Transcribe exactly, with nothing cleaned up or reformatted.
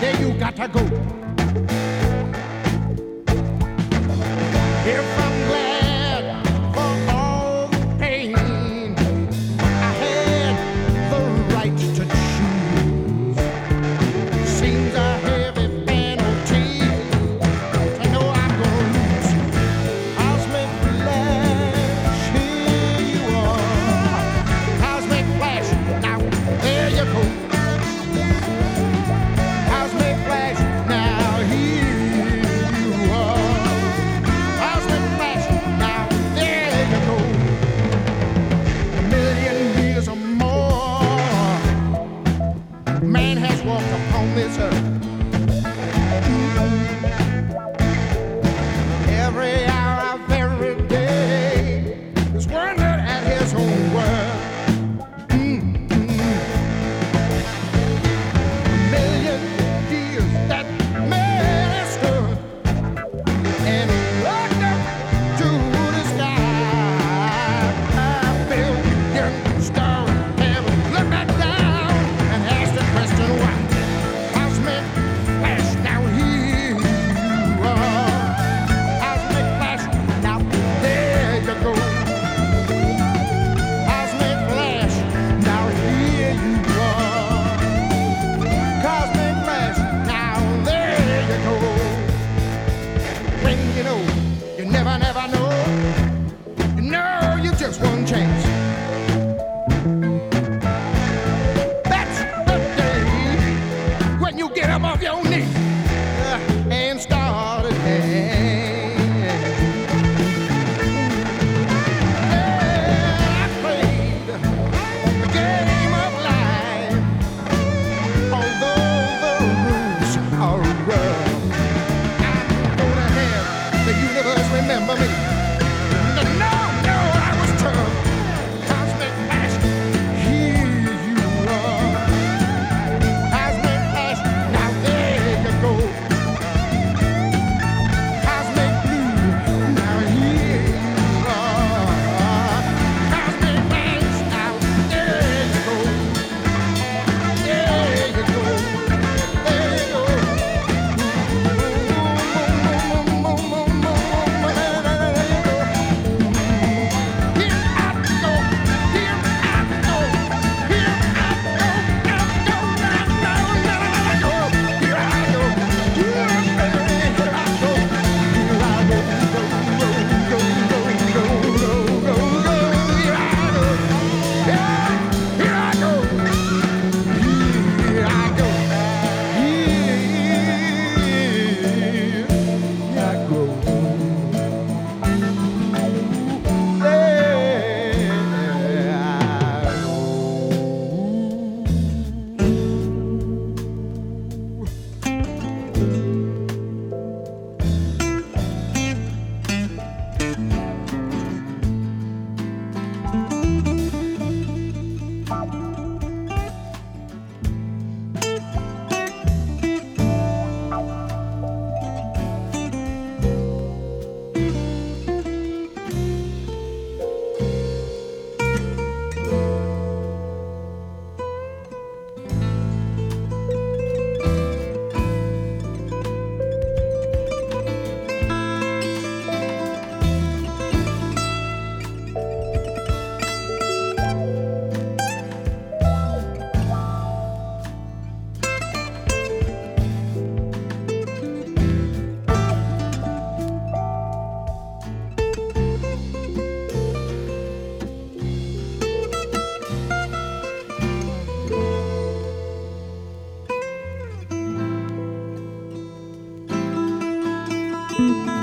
yeah, you got to go. If I'm glad for all the pain, I had the right to choose. Seems a heavy penalty to know I'm gonna lose. Cosmic flash, here you are. Cosmic flash, now there you go. Cosmic flash, now here you are. Cosmic flash, now there you go. A million years or more, man has walked upon this earth. Every hour of every day is wondering at his own world. Mm, mm. A million years that man has stood and looked up to the sky. A billion stars have looked back down and asked the question why. Cosmic flash, now here you are. Cosmic flash, now there you go. Cosmic flash, now here you are. Cosmic flash, now there you go. When you know, you never, never know. You know you just one chance. That's the day when you get up off your knees uh, and start again. Yeah, I played the game of life, although the rules are rough. I'm gonna have the universe remember me. No, no, no, I was tough. Cosmic flash, here you are. Cosmic flash, now there you go. Cosmic blue, now here you are. Cosmic flash, now there you go. There you go. There you go. Thank you.